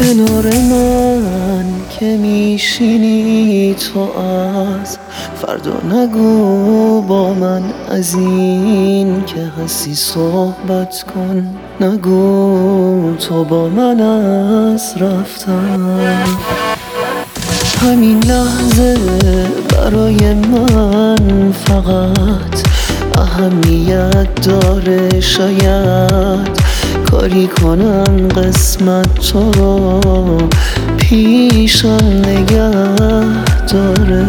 کنار من که میشینی تو از فردا نگو با من از این که هستی صحبت کن، نگو تو با من از رفتن. همین لحظه برای من فقط اهمیت داره، شاید کاری کنم قسمت تو رو پیشم نگه داره.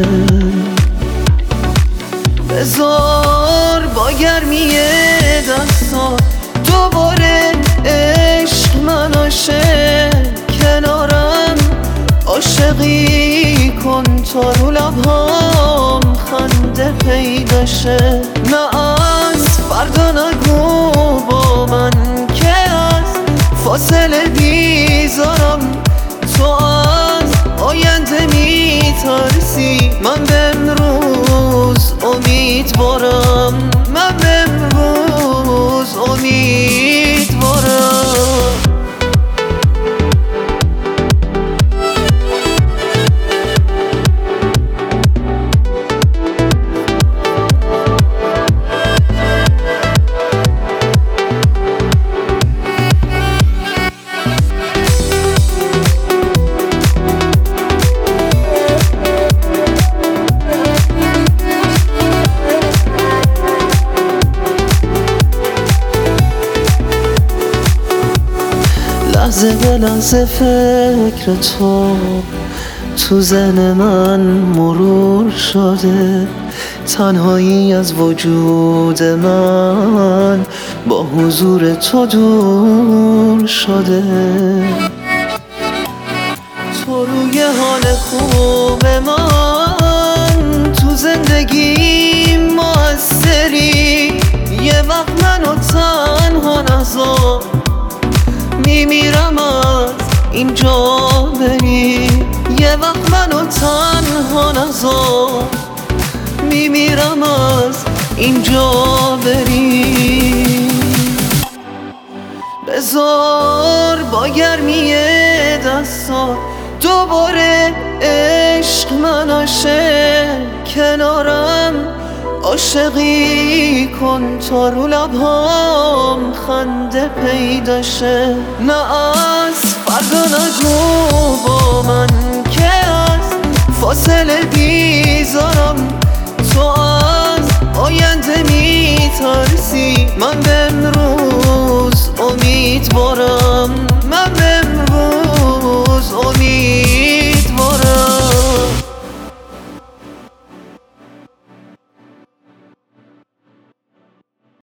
بذار با گرمی دستات دوباره عشق من آشه، کنارم عاشقی کن تا رو لبهام خنده پیدا شه. نه از فردا نگو با من که از فاصله بیزارم، تو از آینده میترسی، من به امروز امیدوارم، من به امروز امیدوارم. لحظه به لحظه فکر تو ذهن من مرور شده، تنهایی از وجود من با حضور تو دور شده. تو روی حال خوب من تو زندگی موثری، یه وقت منو تنها نذار، میمیرم از اینجا بری، یه وقت منو تنها نذار، میمیرم از اینجا بری. بذار با گرمی دستات دوباره عشق من آشه، کنارم عاشقی کن تا رو لبهام خنده پیدا شه. نه از فردا نگو با من که از فاصله بیزارم، تو از آینده میترسی، من به امروز امیدوارم.